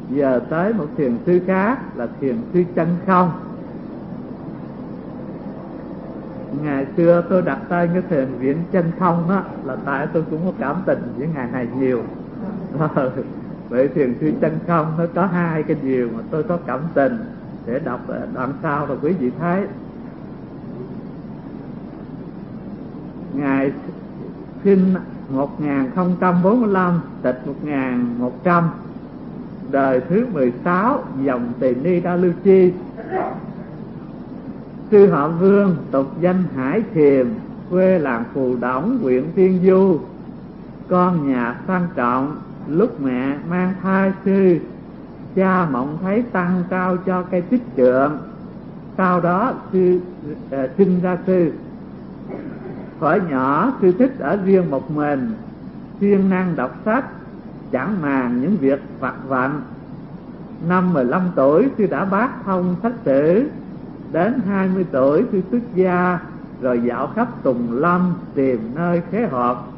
Giờ tới một thiền sư khác là thiền sư Chân Không. Ngày xưa tôi đặt tên cái thiền viện Chân Không á là tại tôi cũng có cảm tình với ngài này nhiều. Vậy thiền sư Chân Không nó có hai cái điều mà tôi có cảm tình, để đọc đoạn sau rồi quý vị thấy. Ngài sinh 1045, tịch 1100, đời thứ 16, dòng Tỳ Ni Đa Lưu Chi. Sư họ Vương, tục danh Hải Thiềm, quê làng Phù Đổng, huyện Tiên Du. Con nhà sang trọng, lúc mẹ mang thai sư, cha mộng thấy tăng trao cho cây tích trượng. Sau đó sư sinh ra sư. Khỏi nhỏ sư thích ở riêng một mình, siêng năng đọc sách, chẳng màng những việc vặt vãnh. Năm 15 tuổi sư đã bác thông sách sử. Đến 20 tuổi sư xuất gia, rồi dạo khắp Tùng Lâm tìm nơi khế họp.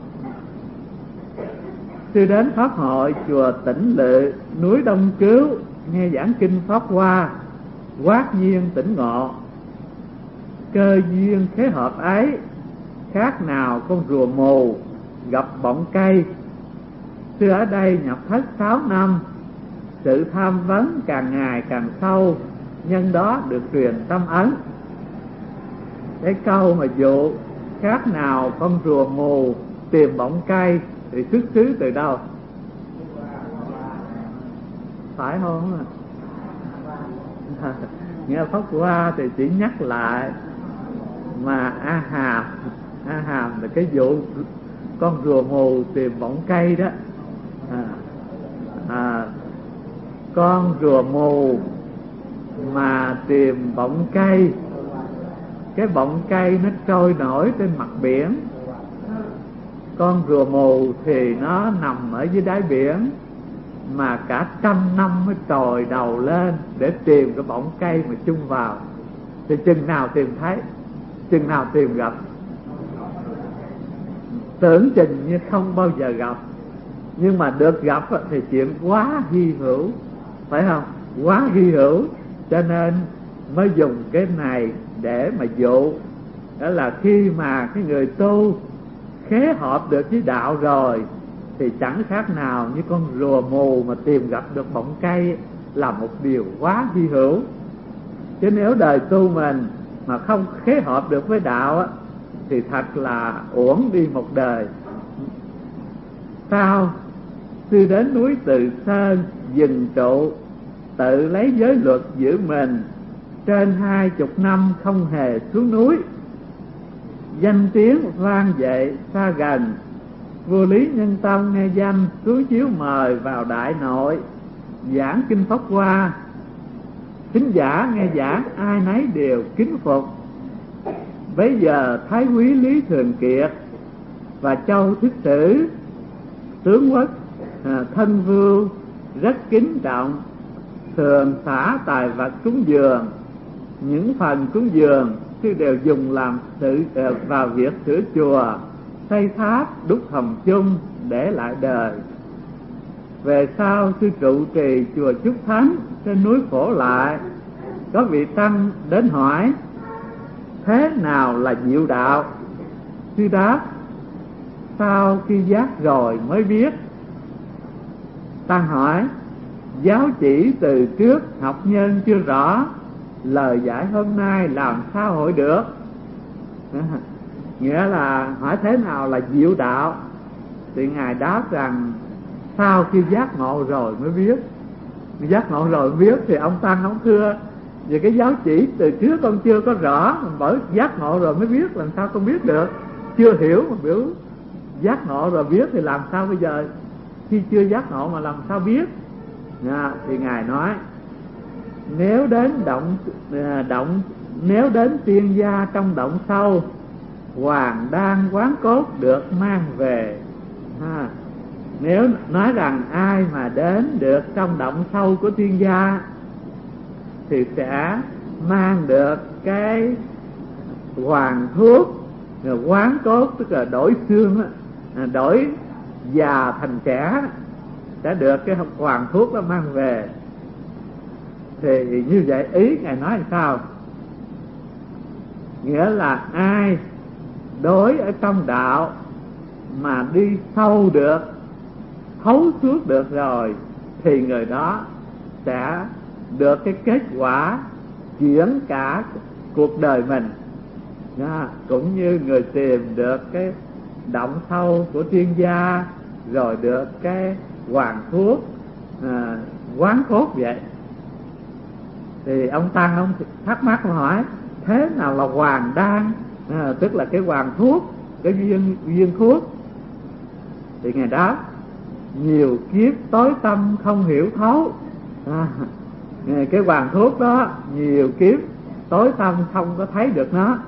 Sư đến pháp hội chùa Tĩnh Lự, núi Đông Cứu, nghe giảng kinh Pháp Hoa, quát nhiên tỉnh ngộ. Cơ duyên khế họp ấy, khác nào con rùa mù gặp bọng cây. Sư ở đây nhập thất 6 năm, sự tham vấn càng ngày càng sâu, nhân đó được truyền tâm ấn. Cái câu mà dụ khác nào con rùa mù tìm bọng cây thì xuất xứ từ đâu? Phải không? Nghe Pháp Hoa thì chỉ nhắc lại, mà A Hàm là cái vụ con rùa mù tìm bọng cây đó. Con rùa mù mà tìm bọng cây, cái bọng cây nó trôi nổi trên mặt biển. Con rùa mù thì nó nằm ở dưới đáy biển, mà cả 100 năm mới trồi đầu lên để tìm cái bọng cây mà chung vào. Thì chừng nào tìm thấy, chừng nào tìm gặp. Tưởng chừng như không bao giờ gặp, nhưng mà được gặp thì chuyện quá hy hữu, phải không? Quá hy hữu, cho nên mới dùng cái này để mà dụ. Đó là khi mà cái người tu khế hợp được với đạo rồi thì chẳng khác nào như con rùa mù mà tìm gặp được bọng cây, là một điều quá hy hữu. Chứ nếu đời tu mình mà không khế hợp được với đạo thì thật là uổng đi một đời. Sau sư đến núi Từ Sơn dừng trụ, tự lấy giới luật giữ mình, trên 20 năm không hề xuống núi. Danh tiếng vang dậy xa gần, vua Lý Nhân Tông nghe danh xuống chiếu mời vào Đại Nội, giảng kinh Pháp Hoa. Thính giả nghe giảng ai nấy đều kính phục. Bấy giờ Thái Quý Lý Thường Kiệt và Châu Thích Sử tướng quốc thân vưu rất kính trọng, thường xả tài vật cúng dường. Những phần cúng dường sư đều dùng làm sự vào việc sửa chùa, xây tháp, đúc hầm chung để lại đời. Về sau sư trụ trì chùa Trúc Thánh trên núi Phổ Lại. Có vị tăng đến hỏi thế nào là diệu đạo. Sư đáp sau khi giác rồi mới biết. Tăng hỏi giáo chỉ từ trước học nhân chưa rõ, lời giải hôm nay làm sao hội được. Nghĩa là hỏi thế nào là diệu đạo, thì ngài đáp rằng sau khi giác ngộ rồi mới biết. Giác ngộ rồi mới biết thì ông tăng ông thưa về cái giáo chỉ từ trước con chưa có rõ, bởi giác ngộ rồi mới biết, làm sao con biết được. Chưa hiểu mà biểu giác ngộ rồi biết thì làm sao bây giờ, khi chưa giác ngộ mà làm sao biết. Thì ngài nói nếu đến tiên gia trong động sâu, hoàng đan quán cốt được mang về. Nếu nói rằng ai mà đến được trong động sâu của tiên gia thì sẽ mang được cái hoàng thuốc quán cốt, tức là đổi xương, đổi già thành trẻ. sẽ được cái hoàng thuốc đó mang về. Thì như vậy ý Ngài nói là sao? Nghĩa là ai đối ở trong đạo mà đi sâu được, thấu suốt được rồi, thì người đó sẽ được cái kết quả chuyển cả cuộc đời mình. Cũng như người tìm được cái động sâu của chuyên gia, rồi được cái hoàng thuốc quán cốt vậy. Thì ông Tăng ông thắc mắc hỏi thế nào là hoàng đan, tức là cái hoàng thuốc, cái viên thuốc. Thì Ngài đáp nhiều kiếp tối tâm không hiểu thấu. Cái hoàng thuốc đó nhiều kiếp tối tâm không có thấy được nó.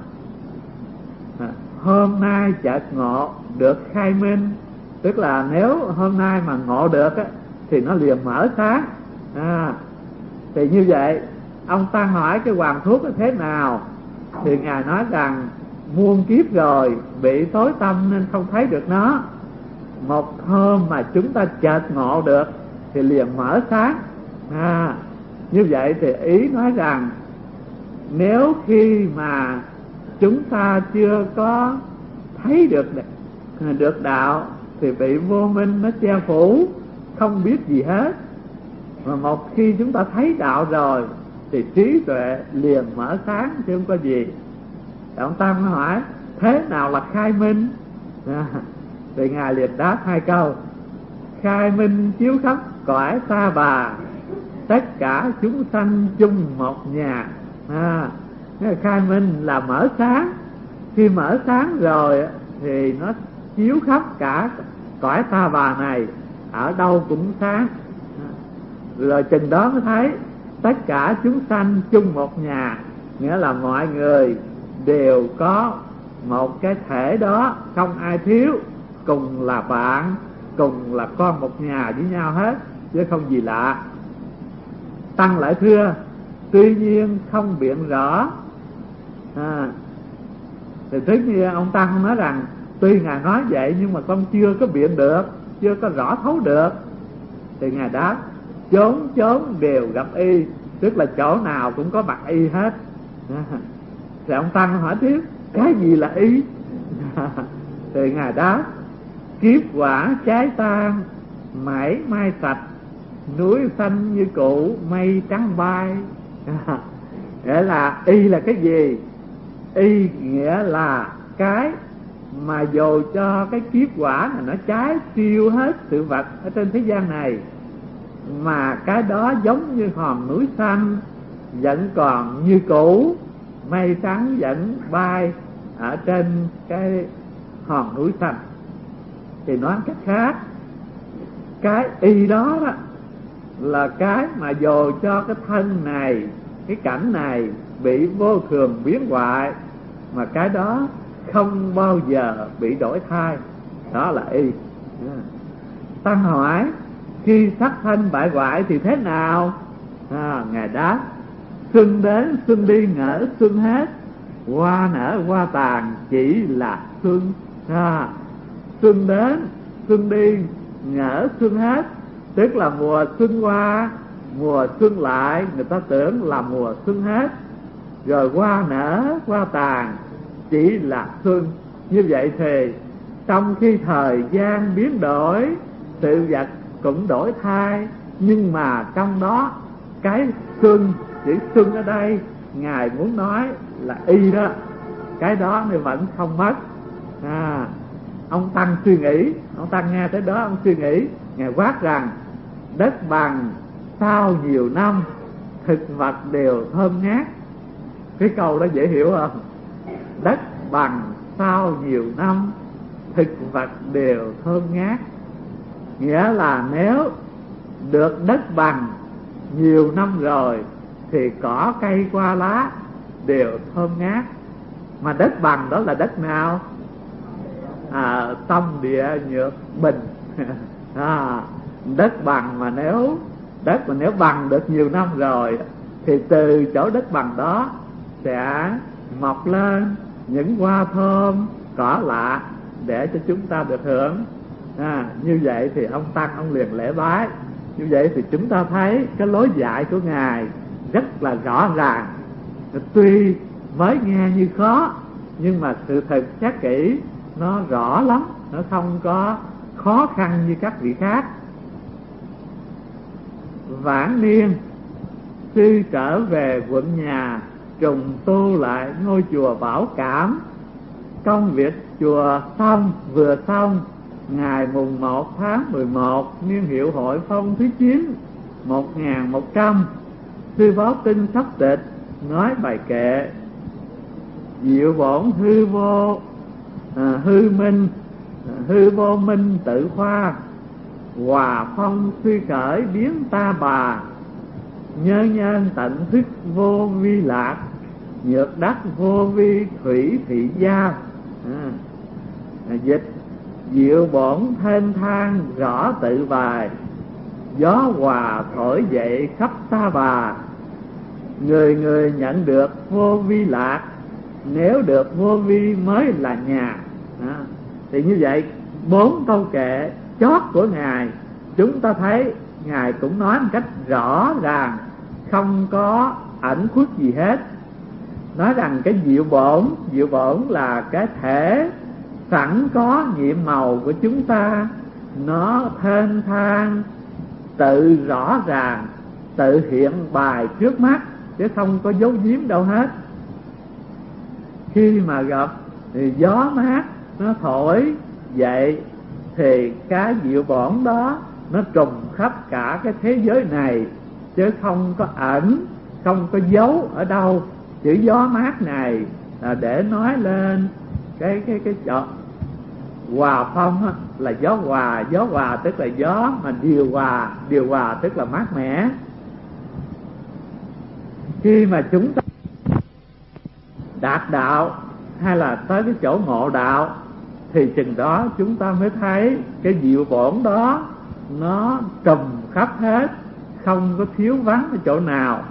Hôm nay chợt ngộ được khai minh, tức là nếu hôm nay mà ngộ được á, thì nó liền mở sáng. Thì như vậy ông Tăng hỏi cái hoàng thuốc là thế nào, thì Ngài nói rằng muôn kiếp rồi bị tối tâm nên không thấy được nó. Một hôm mà chúng ta chợt ngộ được thì liền mở sáng. Như vậy thì ý nói rằng nếu khi mà chúng ta chưa có thấy được đạo thì bị vô minh nó che phủ, không biết gì hết. Mà một khi chúng ta thấy đạo rồi thì trí tuệ liền mở sáng chứ không có gì. Ông Tăng hỏi thế nào là khai minh? Thì Ngài liền đáp hai câu: khai minh chiếu khắp cõi ta bà, tất cả chúng sanh chung một nhà. Khai minh là mở sáng. Khi mở sáng rồi thì nó chiếu khắp cả cõi ta bà này, ở đâu cũng sáng. Rồi chừng đó mới thấy tất cả chúng sanh chung một nhà, nghĩa là mọi người đều có một cái thể đó, không ai thiếu, cùng là bạn, cùng là con một nhà với nhau hết, chứ không gì lạ. Tăng lại thưa tuy nhiên không biện rõ. Thì tất nhiên ông Tăng nói rằng tuy Ngài nói vậy nhưng mà con chưa có biện được, chưa có rõ thấu được. Thì Ngài đáp chốn chốn đều gặp y, tức là chỗ nào cũng có mặt y hết. Thì ông Tăng hỏi tiếp cái gì là y? Thì Ngài đáp kiếp quả trái tan, mãi mai sạch, núi xanh như cũ, mây trắng bay. Nghĩa là y là cái gì? Y nghĩa là cái mà dù cho cái kiếp quả này nó trái siêu hết sự vật ở trên thế gian này, mà cái đó giống như hòn núi xanh vẫn còn như cũ, mây trắng vẫn bay ở trên cái hòn núi xanh. Thì nói cách khác, cái y đó là cái mà dù cho cái thân này, cái cảnh này bị vô thường biến hoại, mà cái đó không bao giờ bị đổi thay. Đó là y. Tăng hỏi khi sắc thân bại hoại thì thế nào? Ngài đáp xuân đến xuân đi ngỡ xuân hết, hoa nở hoa tàn chỉ là xuân. Xuân đến xuân đi ngỡ xuân hết, tức là mùa xuân qua, mùa xuân lại, người ta tưởng là mùa xuân hết. Rồi hoa nở hoa tàn chỉ là xuân. Như vậy thì trong khi thời gian biến đổi, sự vật cũng đổi thay, nhưng mà trong đó cái xuân, chữ xuân ở đây Ngài muốn nói là y đó, cái đó thì vẫn không mất. Ông Tăng suy nghĩ, ông Tăng nghe tới đó ông suy nghĩ, Ngài quát rằng đất bằng sau nhiều năm, thực vật đều thơm ngát. Cái câu đó dễ hiểu không? Đất bằng sau nhiều năm, thực vật đều thơm ngát. Nghĩa là nếu được đất bằng nhiều năm rồi thì cỏ cây hoa lá đều thơm ngát. Mà đất bằng đó là đất nào? Tâm địa nhược bình. Đất bằng mà nếu bằng được nhiều năm rồi thì từ chỗ đất bằng đó sẽ mọc lên những hoa thơm, cỏ lạ để cho chúng ta được hưởng. Như vậy thì ông tăng ông liền lễ bái. Như vậy thì chúng ta thấy cái lối dạy của Ngài rất là rõ ràng. Tuy mới nghe như khó, nhưng mà sự thực xét kỹ nó rõ lắm, nó không có khó khăn như các vị khác. Vãn niên, sư trở về quận nhà, trùng tu lại ngôi chùa Bảo Cảm. Công việc chùa vừa xong, ngày mùng 1 tháng 11 niên hiệu Hội Phong thứ 9 1100, sư báo tin sắp tịch nói bài kệ: diệu bổn hư vô hư vô minh tự khoa, hòa phong suy khởi biến ta bà, nhớ nhân tận thức vô vi lạc, nhược đắc vô vi thủy thị gia. Dịch: diệu bổn thênh thang rõ tự bài, gió hòa thổi dậy khắp ta bà, người người nhận được vô vi lạc, nếu được vô vi mới là nhà. Thì như vậy 4 câu kệ chót của Ngài, chúng ta thấy Ngài cũng nói một cách rõ ràng, không có ẩn khuất gì hết. Nói rằng cái diệu bổn là cái thể sẵn có nhiệm màu của chúng ta, nó thênh thang, tự rõ ràng, tự hiện bài trước mắt, chứ không có giấu giếm đâu hết. Khi mà gặp thì gió mát nó thổi dậy, thì cái diệu bổn đó nó trùm khắp cả cái thế giới này, chứ không có ẩn, không có giấu ở đâu. Chữ gió mát này là để nói lên cái chỗ hòa phong á, là gió hòa tức là gió mà điều hòa tức là mát mẻ. Khi mà chúng ta đạt đạo hay là tới cái chỗ ngộ đạo, thì chừng đó chúng ta mới thấy cái diệu bổn đó nó trùm khắp hết, không có thiếu vắng ở chỗ nào.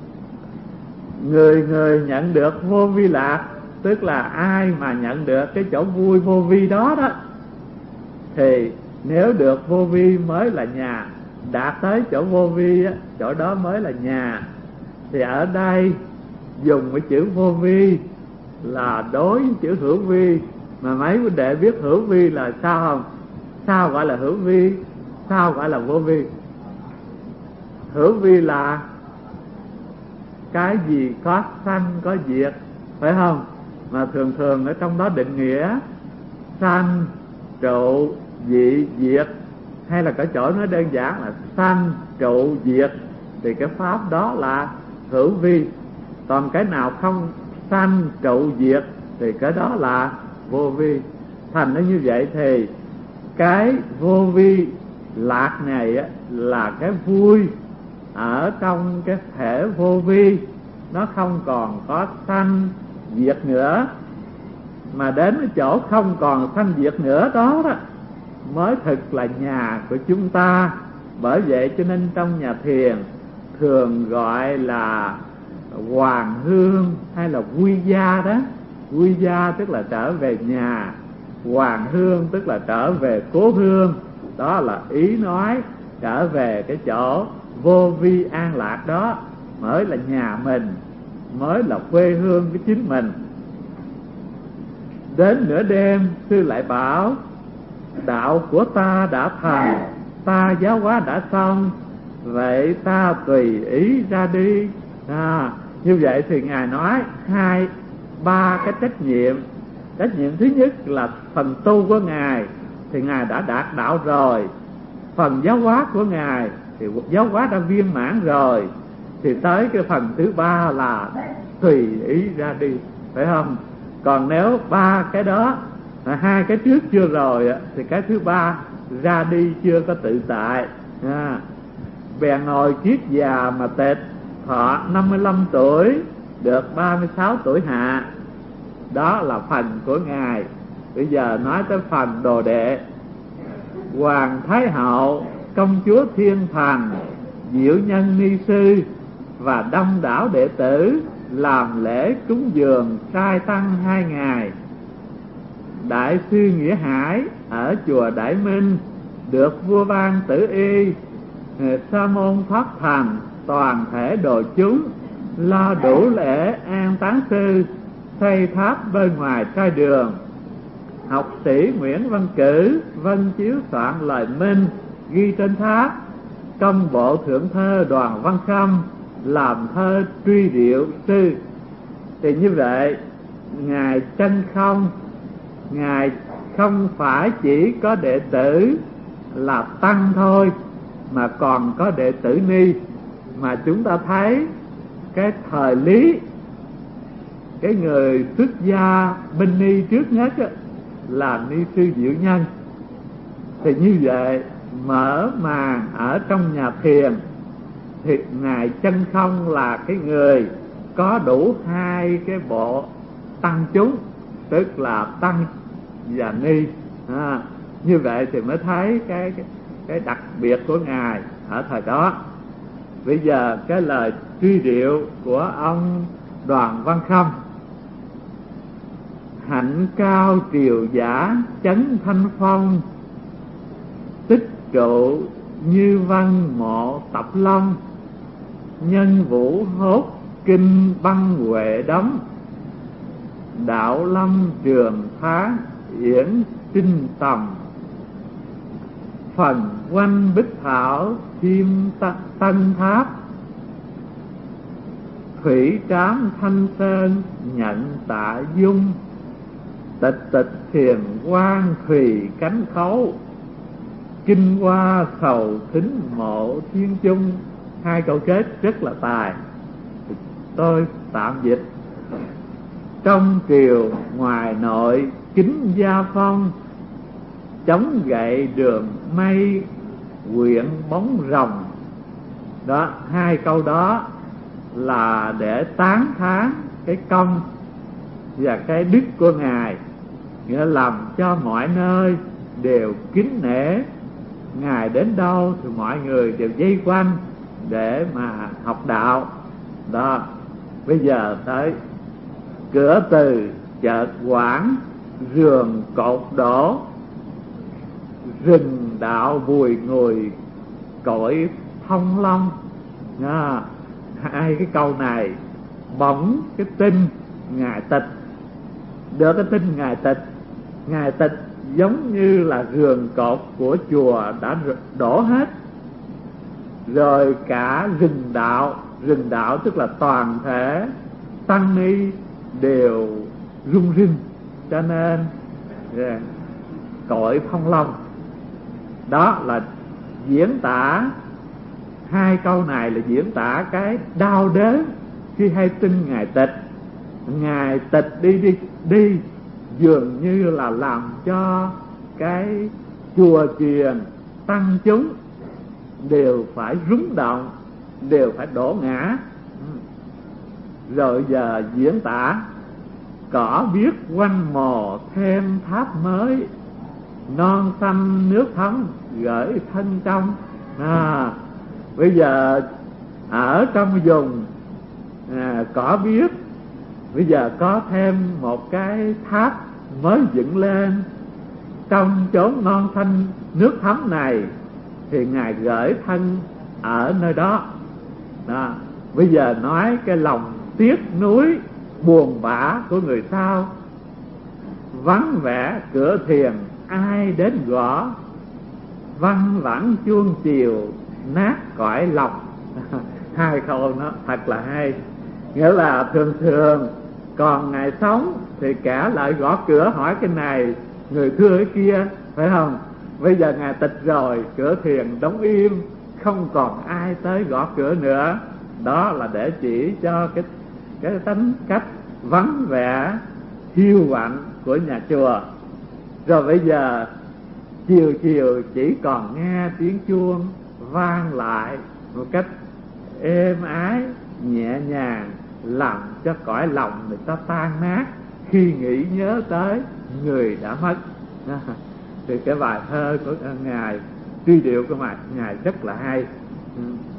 Người người nhận được vô vi lạc, tức là ai mà nhận được cái chỗ vui vô vi đó đó, thì nếu được vô vi mới là nhà. Đạt tới chỗ vô vi á, chỗ đó mới là nhà. Thì ở đây dùng cái chữ vô vi là đối với chữ hữu vi. Mà mấy huynh đệ biết hữu vi là sao không? Sao gọi là hữu vi? Sao gọi là vô vi? Hữu vi là cái gì có sanh có diệt, phải không? Mà thường thường ở trong đó định nghĩa sanh, trụ, dị, diệt, hay là cái chỗ nói đơn giản là sanh, trụ, diệt, thì cái pháp đó là hữu vi. Còn cái nào không sanh, trụ, diệt thì cái đó là vô vi. Thành nó như vậy thì cái vô vi lạc này á, là cái vui ở trong cái thể vô vi, nó không còn có sanh diệt nữa, mà đến cái chỗ không còn sanh diệt nữa đó đó mới thực là nhà của chúng ta. Bởi vậy cho nên trong nhà thiền thường gọi là hoàng hương hay là quy gia đó. Quy gia tức là trở về nhà, hoàng hương tức là trở về cố hương. Đó là ý nói trở về cái chỗ vô vi an lạc đó mới là nhà mình, mới là quê hương của chính mình. Đến nửa đêm sư lại bảo: đạo của ta đã thành, ta giáo hóa đã xong, vậy ta tùy ý ra đi. Như vậy thì Ngài nói ba cái trách nhiệm. Trách nhiệm thứ nhất là phần tu của Ngài thì Ngài đã đạt đạo rồi. Phần giáo hóa của Ngài thì giáo hóa đã viên mãn rồi. Thì tới cái phần thứ ba là tùy ý ra đi, phải không? Còn nếu ba cái đó, hai cái trước chưa rồi thì cái thứ ba ra đi chưa có tự tại. Bèn ngồi kiết già mà tịch, thọ 55 tuổi, được 36 tuổi hạ. Đó là phần của Ngài. Bây giờ nói tới phần đồ đệ. Hoàng Thái Hậu, công chúa Thiên Thành, Diệu Nhân Ni Sư và đông đảo đệ tử làm lễ cúng dường trai tăng 2 ngày. Đại sư Nghĩa Hải ở chùa Đại Minh được vua ban tử y, sa môn pháp thành, toàn thể đồ chúng lo đủ lễ an táng sư, xây tháp bên ngoài trai đường. Học sĩ Nguyễn Văn Cử vân chiếu soạn lời minh ghi trên tháp. Công bộ thượng thơ Đoàn Văn Khâm làm thơ truy điệu sư. Thì như vậy ngài Chân Không, ngài không phải chỉ có đệ tử là tăng thôi, mà còn có đệ tử ni. Mà chúng ta thấy cái thời Lý, cái người xuất gia binh ni trước nhất là ni sư Diệu Nhân. Thì như vậy mở màn ở trong nhà thiền thì ngài Chân Không là cái người có đủ hai cái bộ tăng chúng, tức là tăng và ni. Như vậy thì mới thấy cái đặc biệt của ngài ở thời đó. Bây giờ cái lời truy điệu của ông Đoàn Văn Khâm: hạnh cao triều giả chấn thanh phong, tích trụ như văn mộ tập long, nhân vũ hốt kinh băng huệ đóng, đạo lâm trường phá yển tinh tầm, phần quanh bích thảo chim tân tháp, thủy trám thanh sơn nhận tạ dung, tịch tịch thiền quang thùy cánh khấu, kinh hoa sầu thính mộ thiên chung. Hai câu kết rất là tài, tôi tạm dịch: trong triều ngoài nội kính gia phong, chống gậy đường mây quyện bóng rồng. Đó, hai câu đó là để tán thán cái công và cái đức của ngài, nghĩa làm cho mọi nơi đều kính nể ngài, đến đâu thì mọi người đều vây quanh để mà học đạo. Đó, bây giờ tới cửa từ chợt quảng, giường cột đổ, rừng đạo bùi ngùi cõi thông long. Hai cái câu này bỗng cái tin ngài tịch, được cái tin ngài tịch. Ngài tịch giống như là giường cột của chùa đã đổ hết rồi, cả rừng đạo tức là toàn thể tăng ni đều rung rinh, cho nên cõi phong long. Đó là diễn tả, hai câu này là diễn tả cái đau đớn khi hay tin ngài tịch. Ngài tịch đi dường như là làm cho cái chùa chiền tăng chúng đều phải rúng động, đều phải đổ ngã. Rồi giờ diễn tả: cỏ biếc quanh mồ thêm tháp mới, non xanh nước thấm gửi thân trong. Bây giờ ở trong vùng cỏ biếc, bây giờ có thêm một cái tháp mới dựng lên trong chốn non xanh nước thấm này, thì ngài gửi thân ở nơi đó. Bây giờ nói cái lòng tiếc nuối buồn bã của người sau: vắng vẻ cửa thiền ai đến gõ, văng vẳng chuông chiều nát cõi lòng. Hai câu nó thật là hay, nghĩa là thường thường còn ngày sống thì kẻ lại gõ cửa hỏi cái này, người thưa cái kia, phải không? Bây giờ ngài tịch rồi, cửa thiền đóng im, không còn ai tới gõ cửa nữa. Đó là để chỉ cho cái tính cách vắng vẻ hiu quạnh của nhà chùa. Rồi bây giờ chiều chiều chỉ còn nghe tiếng chuông vang lại một cách êm ái nhẹ nhàng, làm cho cõi lòng người ta tan nát khi nghĩ nhớ tới người đã mất. Thì cái bài thơ của ngài, truy điệu của ngài rất là hay.